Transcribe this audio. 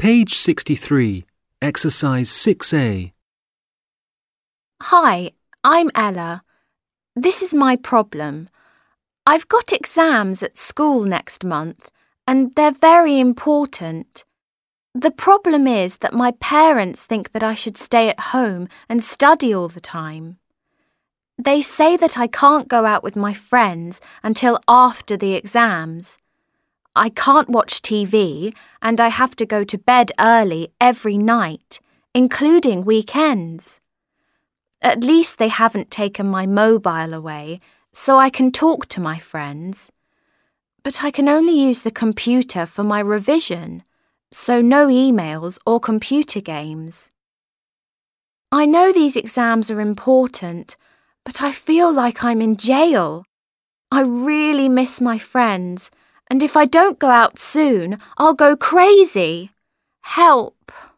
Page 63, Exercise 6A. Hi, I'm Ella. This is my problem. I've got exams at school next month, and they're very important. The problem is that my parents think that I should stay at home and study all the time. They say that I can't go out with my friends until after the exams. I can't watch TV, and I have to go to bed early every night, including weekends. At least they haven't taken my mobile away, so I can talk to my friends. But I can only use the computer for my revision, so no emails or computer games. I know these exams are important, but I feel like I'm in jail. I really miss my friends, and if I don't go out soon, I'll go crazy. Help!